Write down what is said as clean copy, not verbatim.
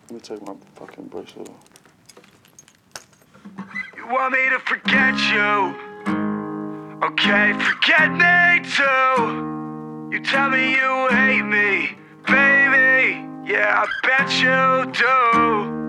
Let me take my fucking bracelet off. You want me to forget you? Okay, forget me too. You tell me you hate me, baby. Yeah, I bet you do.